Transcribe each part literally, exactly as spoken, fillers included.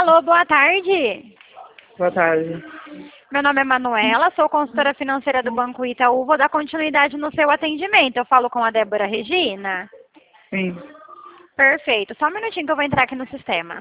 Alô, boa tarde. Boa tarde. Meu nome é Manuela, sou consultora financeira do Banco Itaú. Vou dar continuidade no seu atendimento. Eu falo com a Débora Regina? Sim. Perfeito. Só um minutinho que eu vou entrar aqui no sistema.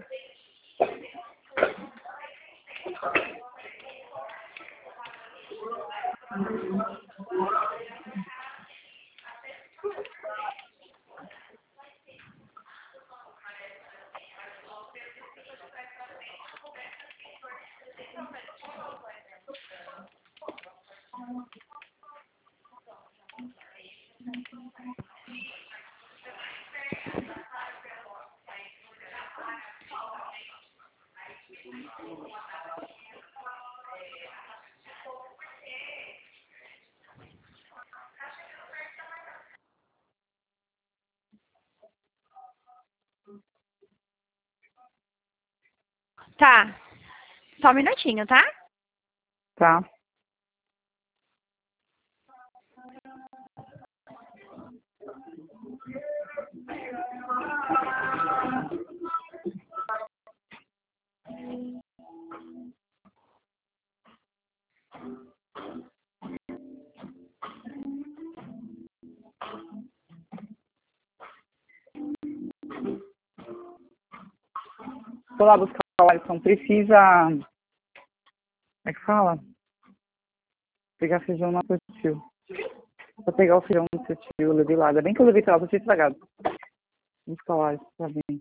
Tá. Só um minutinho, tá? Tá. Vou lá buscar o Alisson. Precisa... Como é que fala? Pegar feijão na sua tio. Vou pegar o feijão do seu tio, eu levei lá. Ainda bem que eu levei pra lá, você tinha estragado. Vou buscar o Alisson, tá bem.